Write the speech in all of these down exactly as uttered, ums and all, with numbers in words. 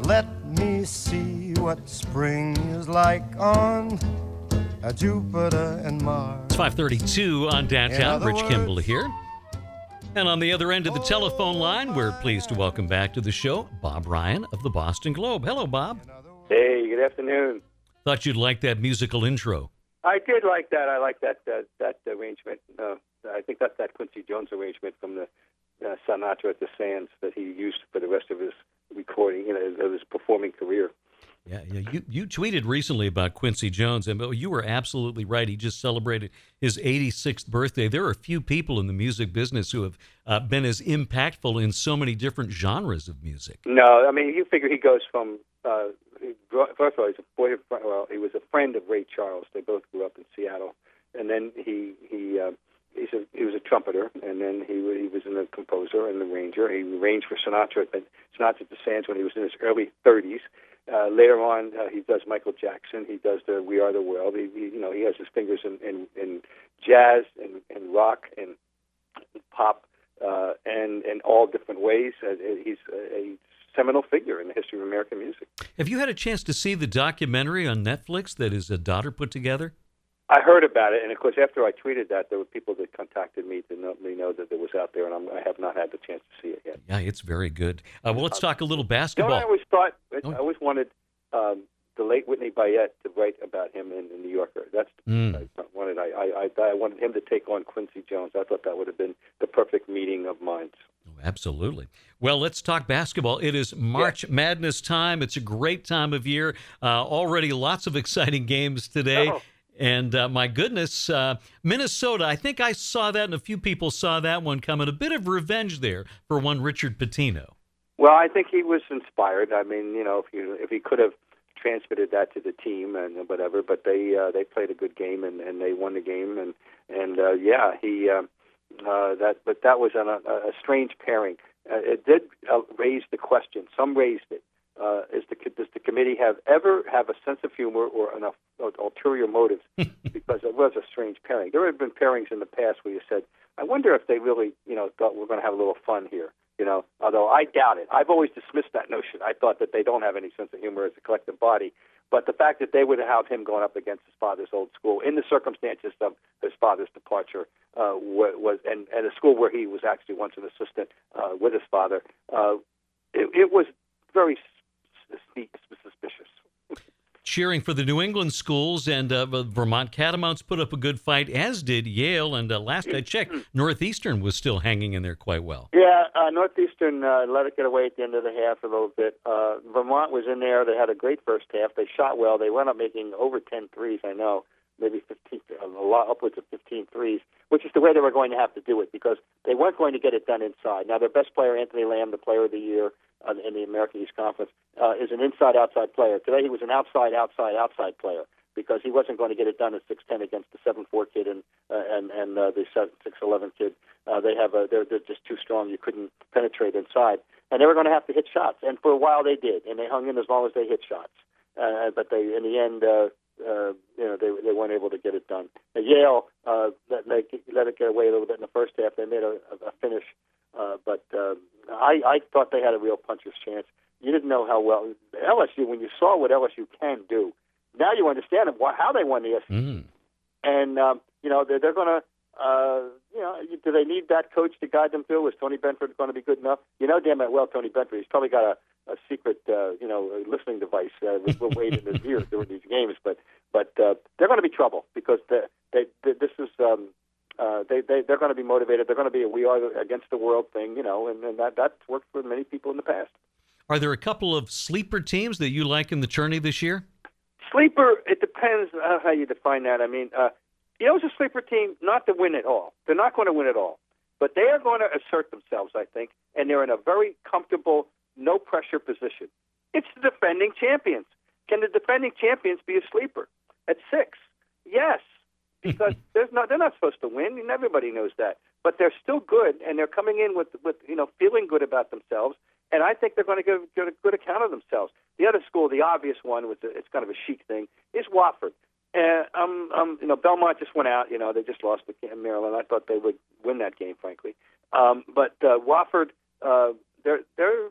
let me see what spring is like on uh, Jupiter and Mars. It's five thirty-two on Downtown. Rich words, Kimball here. And on the other end of the telephone line, we're pleased to welcome back to the show Bob Ryan of the Boston Globe. Hello, Bob. Hey, good afternoon. Thought you'd like that musical intro. I did like that. I like that uh, that arrangement. Uh, I think that's that Quincy Jones arrangement from the uh, Sinatra at the Sands that he used for the rest of his recording, you know, of his performing career. Yeah, yeah. You you tweeted recently about Quincy Jones, and you were absolutely right. He just celebrated his eighty-sixth birthday. There are a few people in the music business who have uh, been as impactful in so many different genres of music. No, I mean, you figure he goes from, uh, first of all, he's a boy, well, he was a friend of Ray Charles. They both grew up in Seattle. And then he he uh, he's a, he was a trumpeter, and then he he was a composer and arranger. He arranged for Sinatra, but Sinatra at the Sands when he was in his early thirties. Uh, later on, uh, he does Michael Jackson. He does the We Are the World. He, he you know he has his fingers in, in, in jazz and, and rock and pop uh, and in all different ways. Uh, he's a, a seminal figure in the history of American music. Have you had a chance to see the documentary on Netflix that his uh, daughter put together? I heard about it, and of course, after I tweeted that, there were people that contacted me to let me know that it was out there, and I'm, I have not had the chance to see it yet. Yeah, it's very good. Uh, well, let's talk a little basketball. You know, I always thought, Oh. I always wanted um, the late Whitney Bayette to write about him in the New Yorker. That's Mm. what I wanted. I, I, I, I wanted him to take on Quincy Jones. I thought that would have been the perfect meeting of minds. Oh, absolutely. Well, let's talk basketball. It is March Yeah. Madness time. It's a great time of year. Uh, already lots of exciting games today. Oh. And uh, my goodness, uh, Minnesota, I think I saw that and a few people saw that one coming. A bit of revenge there for one Richard Pitino. Well, I think he was inspired. I mean, you know, if you if he could have transmitted that to the team and whatever, but they uh, they played a good game and, and they won the game and and uh, yeah, he uh, uh, that but that was an, a, a strange pairing. Uh, it did uh, raise the question. Some raised it. Uh, is the does the committee have ever have a sense of humor or an uh, ulterior motives? Because it was a strange pairing. There have been pairings in the past where you said, I wonder if they really, you know, thought we're going to have a little fun here. You know, although I doubt it. I've always dismissed that notion. I thought that they don't have any sense of humor as a collective body. But the fact that they would have him going up against his father's old school in the circumstances of his father's departure uh, was, and, and a school where he was actually once an assistant uh, with his father, uh, it, it was very suspicious. Cheering for the New England schools, and uh, Vermont Catamounts put up a good fight, as did Yale. And uh, last I checked, Northeastern was still hanging in there quite well. Yeah, uh, Northeastern uh, let it get away at the end of the half a little bit. Uh, Vermont was in there. They had a great first half. They shot well. They wound up making over ten threes, I know, maybe fifteen, a lot, upwards of fifteen threes, which is the way they were going to have to do it because they weren't going to get it done inside. Now, their best player, Anthony Lamb, the player of the year, Uh, in the American East Conference, uh, is an inside-outside player. Today he was an outside-outside-outside player because he wasn't going to get it done at six ten against the seven four kid and uh, and and uh, the six eleven kid. Uh, they have a, they're, they're just too strong. You couldn't penetrate inside, and they were going to have to hit shots. And for a while they did, and they hung in as long as they hit shots. Uh, but they, in the end, uh, uh, you know, they they weren't able to get it done. At Yale uh, let, let let it get away a little bit in the first half. They made a, a finish. Uh, but uh, I, I thought they had a real puncher's chance. You didn't know how well L S U, when you saw what L S U can do, now you understand them, how they won the S E C. Mm. And, um, you know, they're, they're going to, uh, you know, do they need that coach to guide them through? Is Tony Benford going to be good enough? You know damn it well, Tony Benford, he's probably got a, a secret, uh, you know, listening device uh, with Will Wade in his ear during these games. But but uh, they're going to be trouble because they, they, they, this is um, – Uh, they, they, they're going to be motivated. They're going to be a we are against the world thing, you know, and, and that, that's worked for many people in the past. Are there a couple of sleeper teams that you like in the tourney this year? Sleeper, it depends on how you define that. I mean, uh, you know, it's a sleeper team not to win it all. They're not going to win it all. But they are going to assert themselves, I think, and they're in a very comfortable, no-pressure position. It's the defending champions. Can the defending champions be a sleeper? At six, yes. Because there's not, they're not supposed to win, and everybody knows that. But they're still good, and they're coming in with, with you know, feeling good about themselves, and I think they're going to give, give a good account of themselves. The other school, the obvious one, with the, it's kind of a chic thing, is Wofford. And um, um, you know, Belmont just went out. You know, they just lost to Maryland. I thought they would win that game, frankly. Um, but uh, Wofford, uh, they're they're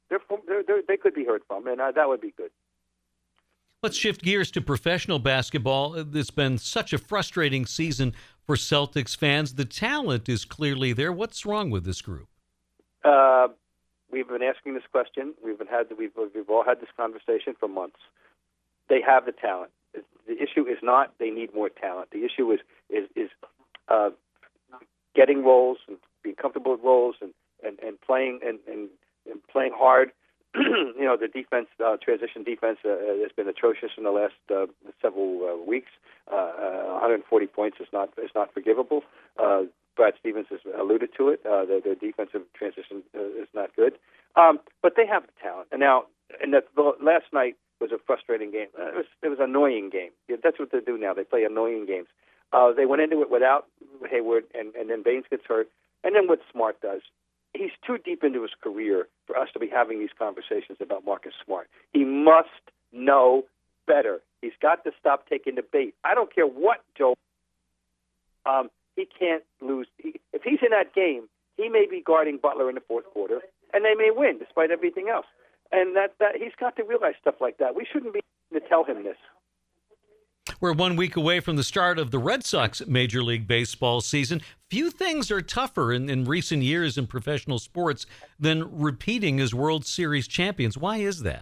they're, they're, they're they could be heard from, and uh, that would be good. Let's shift gears to professional basketball. It's been such a frustrating season for Celtics fans. The talent is clearly there. What's wrong with this group? Uh, we've been asking this question. We've been had we've we've all had this conversation for months. They have the talent. The issue is not they need more talent. The issue is is is uh, getting roles and being comfortable with roles and, and, and playing and, and, and playing hard. You know, the defense, uh, transition defense, uh, has been atrocious in the last uh, several uh, weeks. Uh, uh, one hundred forty points is not is not forgivable. Uh, Brad Stevens has alluded to it. Uh, their, their defensive transition uh, is not good, um, but they have the talent. And now, and that, the, last night was a frustrating game. Uh, it was it was an annoying game. Yeah, that's what they do now. They play annoying games. Uh, they went into it without Hayward, and, and then Baines gets hurt. And then what Smart does. He's too deep into his career for us to be having these conversations about Marcus Smart. He must know better. He's got to stop taking the bait. I don't care what Joe. Um, he can't lose. He, if he's in that game, he may be guarding Butler in the fourth quarter, and they may win despite everything else. And that, that he's got to realize stuff like that. We shouldn't be to tell him this. We're one week away from the start of the Red Sox Major League Baseball season. Few things are tougher in, in recent years in professional sports than repeating as World Series champions. Why is that?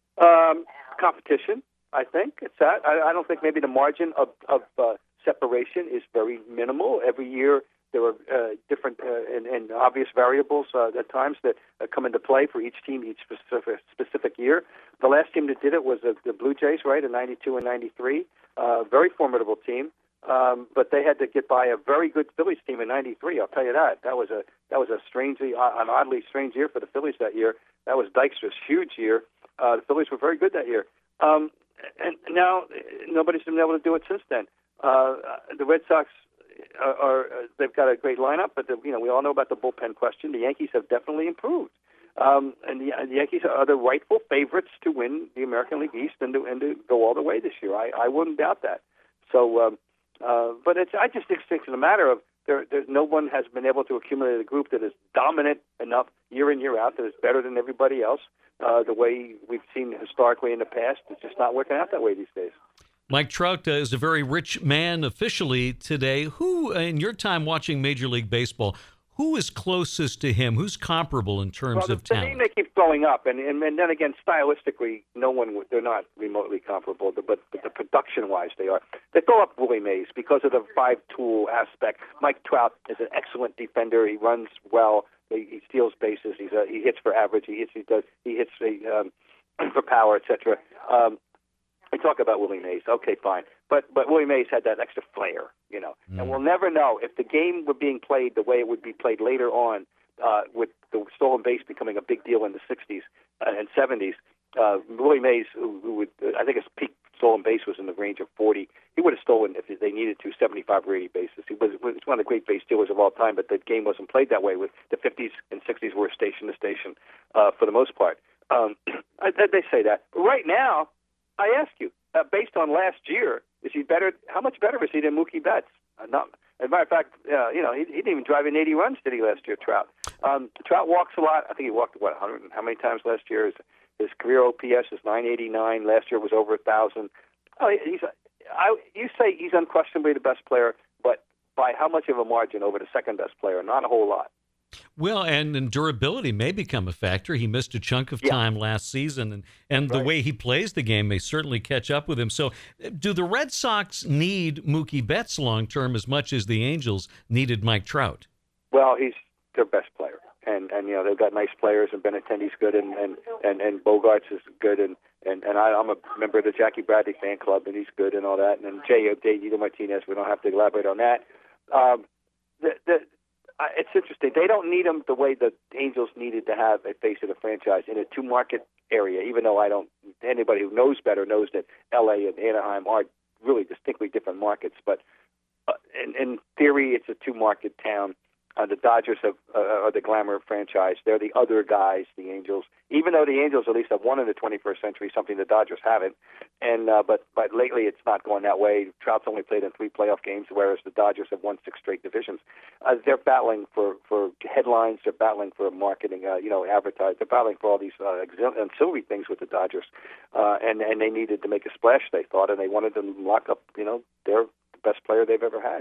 Um, competition, I think. It's that. I, I don't think maybe the margin of, of uh, separation is very minimal. Every year there are uh, different uh, and, and obvious variables uh, at times that uh, come into play for each team each specific, specific year. The last team that did it was uh, the Blue Jays, right, in ninety-two and ninety-three. Uh, very formidable team, um, but they had to get by a very good Phillies team in ninety-three. I'll tell you that. That was a that was a strangely, uh, an oddly strange year for the Phillies that year. That was Dykstra's huge year. Uh, the Phillies were very good that year, um, and now nobody's been able to do it since then. Uh, the Red Sox are, are they've got a great lineup, but the, you know we all know about the bullpen question. The Yankees have definitely improved. Um, and the, the Yankees are the rightful favorites to win the American League East and to, and to go all the way this year. I, I wouldn't doubt that. So, um, uh, but it's I just think it's a matter of there. There's no one has been able to accumulate a group that is dominant enough year in year out that is better than everybody else. Uh, the way we've seen historically in the past, it's just not working out that way these days. Mike Trout uh, is a very rich man officially today. Who, in your time watching Major League Baseball, who is closest to him? Who's comparable in terms well, the, of talent? The name they keep throwing up, and, and and then again, stylistically, no one would, they're not remotely comparable, but, but the production-wise, they are. They throw up Willie Mays because of the five-tool aspect. Mike Trout is an excellent defender. He runs well. He, he steals bases. He's a, he hits for average. He hits. He does. He hits a, um, for power, et cetera. Um, we talk about Willie Mays. Okay, fine. But but Willie Mays had that extra flair, you know. Mm. And we'll never know if the game were being played the way it would be played later on, uh, with the stolen base becoming a big deal in the sixties uh, and seventies. Uh, Willie Mays, who, who would, uh, I think his peak stolen base was in the range of forty. He would have stolen, if they needed to, seventy-five or eighty bases. He was, was one of the great base stealers of all time, but the game wasn't played that way. With the fifties and sixties were station to station uh, for the most part. Um, I, they say that. But right now, I ask you, uh, based on last year, is he better? How much better is he than Mookie Betts? Uh, not, as a matter of fact, uh, you know, he, he didn't even drive in eighty runs, did he, last year, Trout? Um, Trout walks a lot. I think he walked, what, one hundred? How many times last year? His, his career O P S is nine eighty-nine. Last year was over one thousand. Oh, he's, I, you say he's unquestionably the best player, but by how much of a margin over the second best player? Not a whole lot. Well, and, and durability may become a factor. He missed a chunk of time yeah. last season, and, and right. the way he plays the game may certainly catch up with him. So do the Red Sox need Mookie Betts long-term as much as the Angels needed Mike Trout? Well, he's their best player. And, and you know, they've got nice players, and Benintendi's good, and, and, and, and Bogarts is good, and, and, and I, I'm a member of the Jackie Bradley fan club, and he's good and all that. And then J. Dieter Martinez, we don't have to elaborate on that. Um, the, the Uh, it's interesting. They don't need him the way the Angels needed to have a face of the franchise in a two-market area, even though I don't – anybody who knows better knows that L A and Anaheim are really distinctly different markets. But uh, in, in theory, it's a two-market town. Uh, the Dodgers have, uh, are the glamour franchise. They're the other guys, the Angels. Even though the Angels at least have won in the twenty-first century, something the Dodgers haven't. And uh, but but lately it's not going that way. Trout's only played in three playoff games, whereas the Dodgers have won six straight divisions. Uh, they're battling for, for headlines. They're battling for marketing. Uh, you know, advertise. They're battling for all these uh, ancillary things with the Dodgers. Uh, and and they needed to make a splash, they thought, and they wanted to lock up. You know, their best player they've ever had.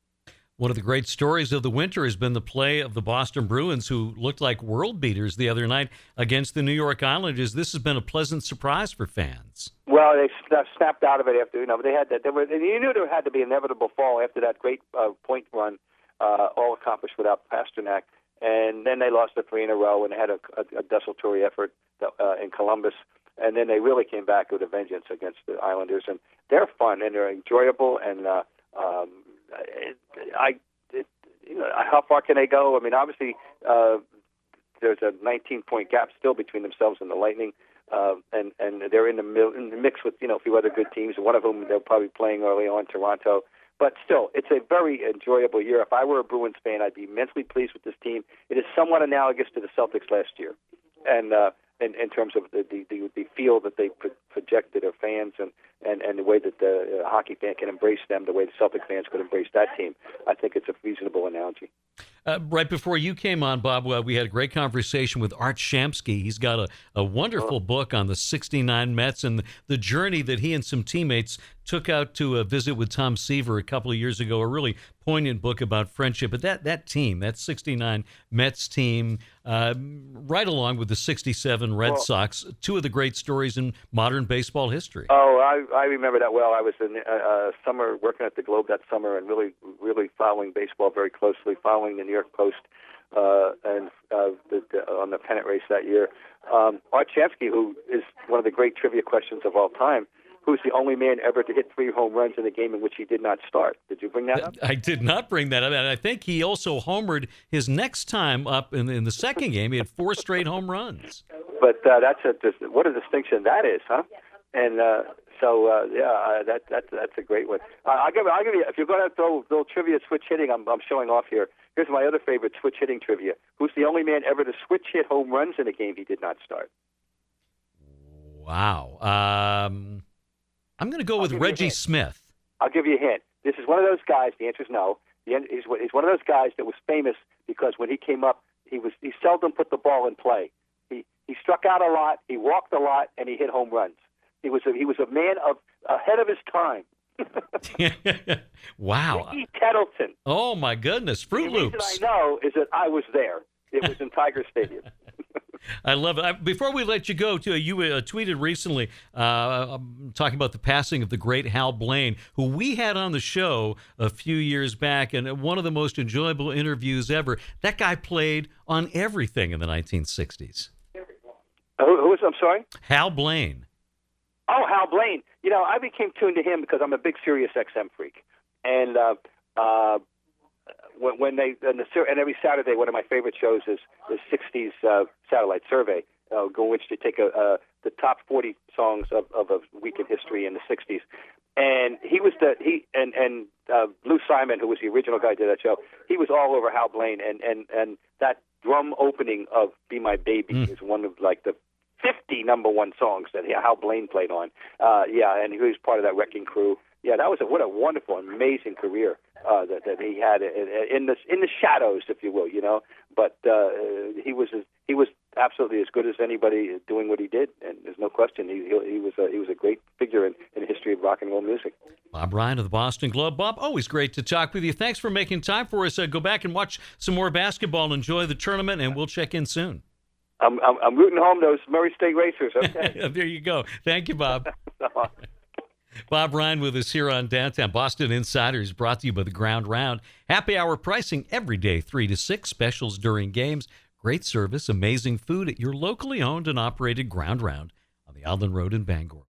One of the great stories of the winter has been the play of the Boston Bruins, who looked like world beaters the other night against the New York Islanders. This has been a pleasant surprise for fans. Well, they snapped out of it after, you know, they had that. They were, you knew there had to be an inevitable fall after that great uh, point run, uh, all accomplished without Pasternak. And then they lost the three in a row and had a, a, a desultory effort uh, in Columbus. And then they really came back with a vengeance against the Islanders. And they're fun and they're enjoyable. And uh, um, it, I, it, you know, how far can they go? I mean, obviously, uh, there's a nineteen-point gap still between themselves and the Lightning. Uh, and, and they're in the, mil- in the mix with, you know, a few other good teams, one of whom they're probably playing early on, Toronto. But still, it's a very enjoyable year. If I were a Bruins fan, I'd be immensely pleased with this team. It is somewhat analogous to the Celtics last year, and uh, in, in terms of the, the, the, the feel that they pro- project to their fans and, and, and the way that the uh, hockey fan can embrace them, the way the Celtic fans could embrace that team. I think it's a reasonable analogy. Uh, right before you came on, Bob, uh, we had a great conversation with Art Shamsky. He's got a, a wonderful book on the sixty-nine Mets and the journey that he and some teammates took out to a visit with Tom Seaver a couple of years ago, a really poignant book about friendship. But that, that team, that sixty-nine Mets team, uh, right along with the sixty-seven Red well, Sox, two of the great stories in modern baseball history. Oh, I, I remember that well. I was in uh, summer working at the Globe that summer and really, really following baseball very closely, following the New York Post uh, and uh, the, the, on the pennant race that year. Um, Art Shamsky, who is one of the great trivia questions of all time, who's the only man ever to hit three home runs in a game in which he did not start. Did you bring that up? I did not bring that up. And I think he also homered his next time up in, in the second game. He had four straight home runs. But uh, that's a what a distinction that is, huh? And uh, so uh, yeah, uh, that that that's a great one. Uh, I'll give I'll give you if you're going to throw little trivia switch hitting. I'm I'm showing off here. Here's my other favorite switch hitting trivia. Who's the only man ever to switch hit home runs in a game he did not start? Wow. Um, I'm going to go with Reggie Smith. I'll give you a hint. This is one of those guys. The answer is no. He's he's one of those guys that was famous because when he came up, he was he seldom put the ball in play. He he struck out a lot. He walked a lot, and he hit home runs. He was a, he was a man of ahead of his time. Wow. Ricky Tettleton. Oh, my goodness. Fruit the Loops. The reason I know is that I was there. It was in Tiger Stadium. I love it. I, before we let you go, too, you uh, tweeted recently uh, talking about the passing of the great Hal Blaine, who we had on the show a few years back, and one of the most enjoyable interviews ever. That guy played on everything in the nineteen sixties. Uh, who, who was, I'm sorry? Hal Blaine. Oh, Hal Blaine. You know, I became tuned to him because I'm a big Sirius X M freak. And uh, uh, when, when they and, the, and every Saturday, one of my favorite shows is the sixties uh, Satellite Survey, uh, in which they take a, uh, the top forty songs of, of a week in history in the sixties. And he was the he and and uh, Lou Simon, who was the original guy who did that show. He was all over Hal Blaine, and and and that drum opening of "Be My Baby" mm. is one of like the fifty number one songs that Hal Blaine played on. Uh, yeah, and he was part of that Wrecking Crew. Yeah, that was a, what a wonderful, amazing career uh, that, that he had in, in the in the shadows, if you will, you know. But uh, he was he was absolutely as good as anybody doing what he did, and there's no question he he, he was a, he was a great figure in, in the history of rock and roll music. Bob Ryan of the Boston Globe. Bob, always great to talk with you. Thanks for making time for us. Uh, go back and watch some more basketball. Enjoy the tournament, and we'll check in soon. I'm I'm, I'm rooting home those Murray State Racers. Okay. There you go. Thank you, Bob. Bob Ryan with us here on Downtown Boston Insiders, brought to you by the Ground Round. Happy hour pricing every day, three to six, specials during games. Great service, amazing food at your locally owned and operated Ground Round on the Alden Road in Bangor.